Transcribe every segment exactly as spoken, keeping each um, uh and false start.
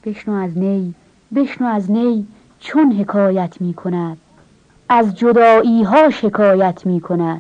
بشنو از نی، بشنو از نی چون حکایت می کند، از جدایی ها شکایت می کند.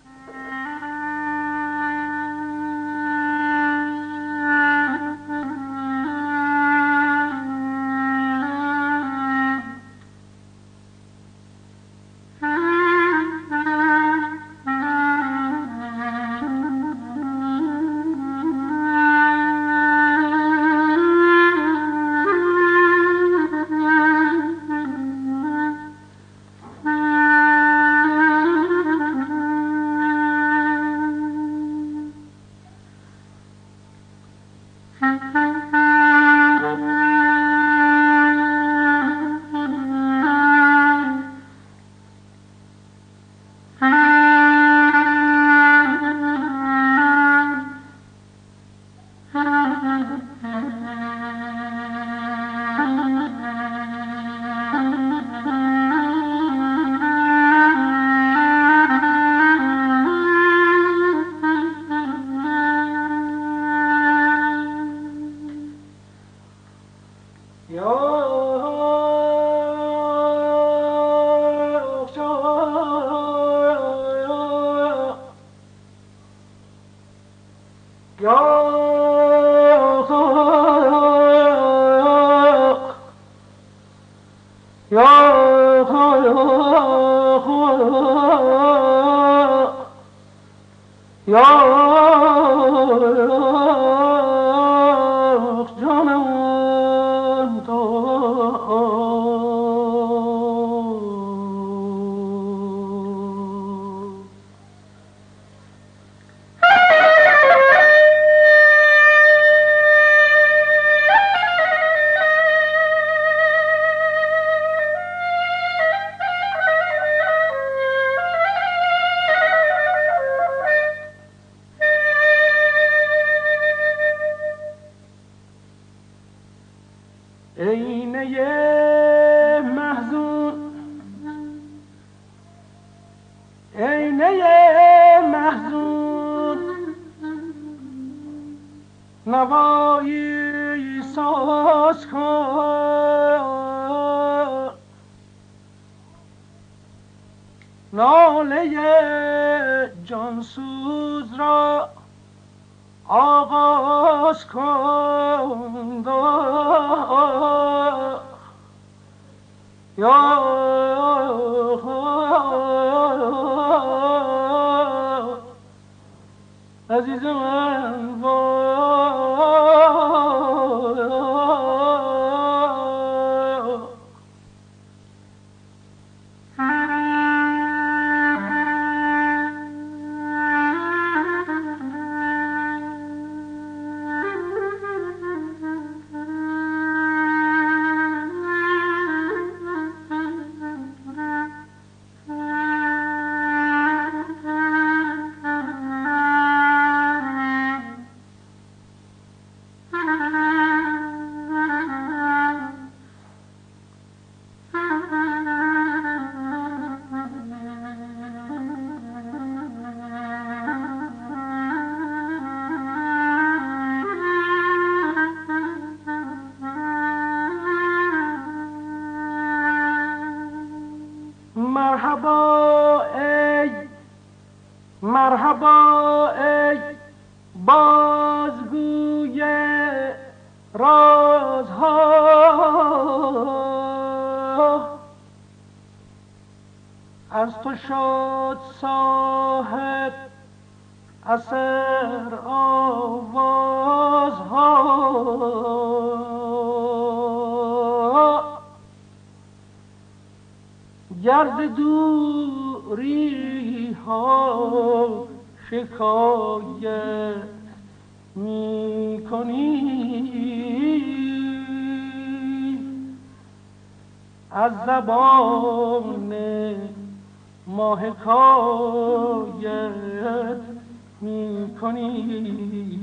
نوایی ساز کن، ناله جانسوز را آغاز کن. یا عزیز من مرحبا ای مرحبا ای بازگوی رازها، از تو شد صاحب اثر آوازها. گرد دوری ها شکایت می کنی، از زبان ما حکایت می کنی.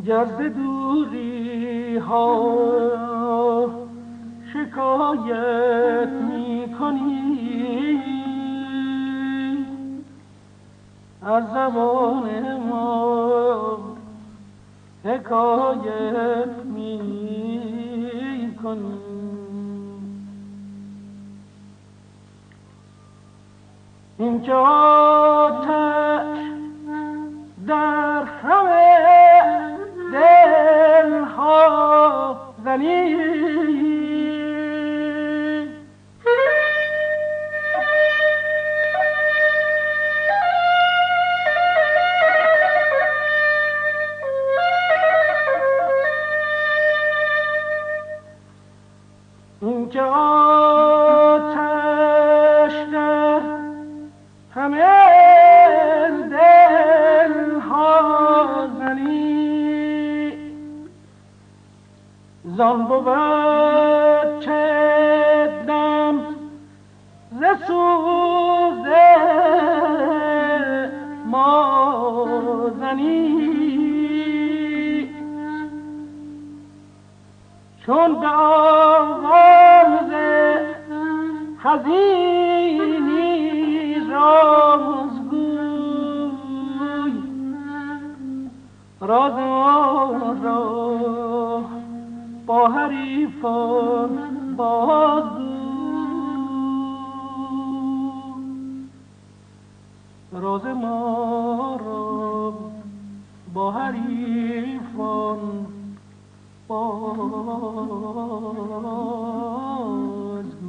گر ز دوری ها شکایت می کنی از زبان ما حکایت می کنی. این که آتش در همه دلها زنی این که آتش در همه دلها زنی زان بود چه دم ز سوز ما زنی چون به آواز حزینی رازگوی راز ما را با حریفان بازگو راز ما را با حریفان بازگو.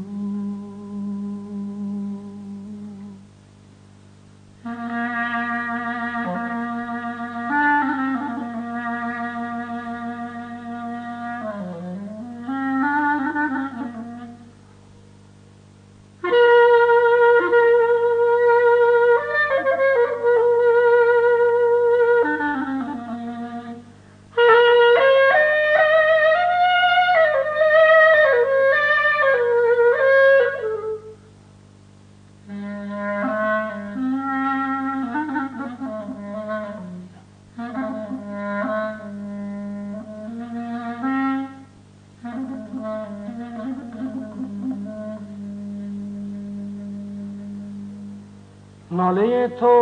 ناله تو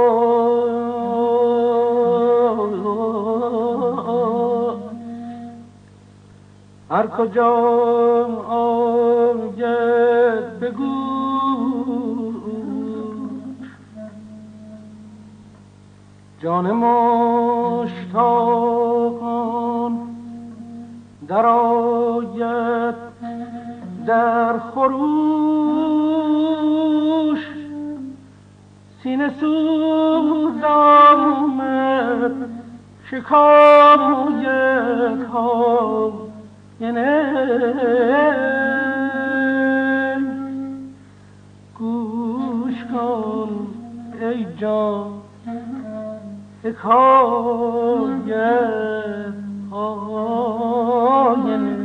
هر کجا آید بگو جان مشتاقان در آید در خروش سینه سوز آمد شکایت ها یعنی گوش کن ای جان حکایت ها یعنی